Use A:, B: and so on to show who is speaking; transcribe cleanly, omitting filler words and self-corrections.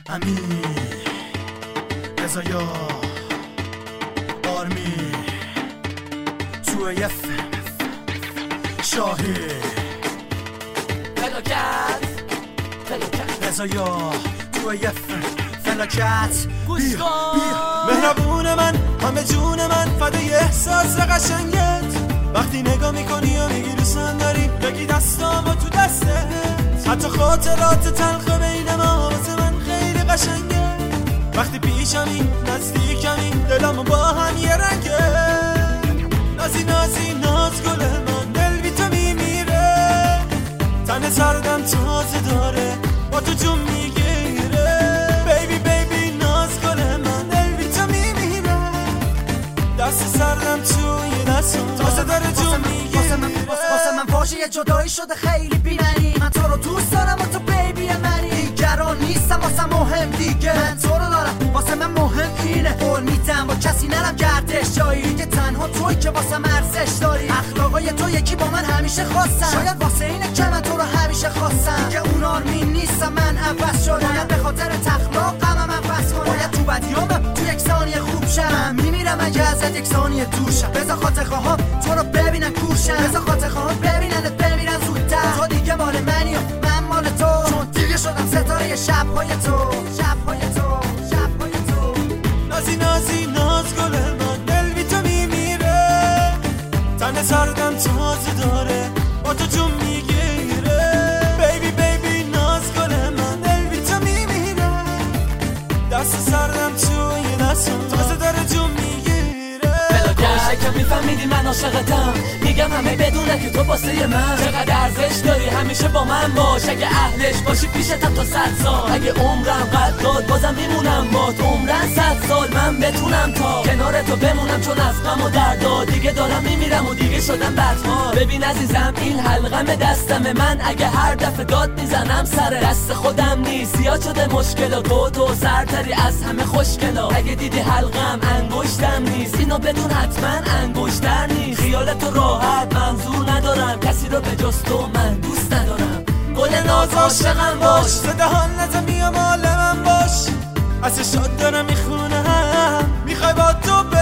A: امین رضایا آرمی توی شاهی
B: فلاکت
A: رضایا توی فلاکت
B: گوش کن
C: مهربون من همه جون من فدای احساس قشنگت وقتی نگاه میکنی و میگی دوستم داری بگی دستامو تو دستت حتی خاطرات تلخ بین ما واسه من خیلی قشنگه وقتی پیشمی نزدیکمی دلمو با هم یه رنگه نازی نازی ناز گل من دل بی تو میمیره تن سردم تازه داره با تو جون میگیره بیبی بیبی ناز گل من دل بی تو میمیره دست سردم توی دستم تازه داره جون میگیره
A: واسه من فاجعه جدایی شده خیلی بی‌معنی من تو رو دوست دارم و تو بیبی منی دیگران نیستم واسه مهم دیگه من تو رو دارم واسه من مهم اینه قول میدم با کسی نرم گردش جایی که تنها توی که واسه من ارزش داری اخلاقای تو یکی با من همیشه خواستم شاید واسه اینه که من تو رو همیشه خواستم دیگه اون آرمین نیستم من عوض شدم باید به خاطر تخلاقم من عوض کنم باید تو بدیامم تو یک ثانیه خوب شم میمیرم اگه ازت یک ثانیه دورشم بذار خاطرخواها تو رو ببینن کورشم بذار خاطرخواها ببیننت بمیرن زودتر تو دیگه مال منی و من مال تو چون دیگه شدم ستاره شب‌های تو شب‌های تو شب‌های تو
C: نازی نازی ناز گل من دل بی تو میمیره تن سردم تازه داره با تو جون میگیره بیبی بیبی ناز گل من دل بی تو میمیره دست سردم توی دستم تازه داره جون میگیره
B: باشه که میفهمیدی من عاشقتم میگم همه بدونه که تو واسه من چقدر ارزش داری همیشه با من باش اگه اهلش باشی پیشتم تا 100 سال اگه عمرم قد داد بازم میمونم با تو عمرن 100 سال من بتونم تا کنار تو بمونم چون از غم و درد دیگه دارم میمیرم و دیگه شدم بدحال ببین عزیزم این حلقم دستمه من اگه هر دفعه داد میزنم سر دست خودم نیست زیاد شده مشکل تو سرتری از همه خوشگلا اگه دیدی حلقم انگشتم نیست اینو بدون حتما انگشتر نیست خیالت راحت منظور ندارم کسی رو به جز تو من دوست ندارم گل ناز عاشقم باش
C: زدهان نزمی و مال من باش از شاد دارم میخونم میخوای با تو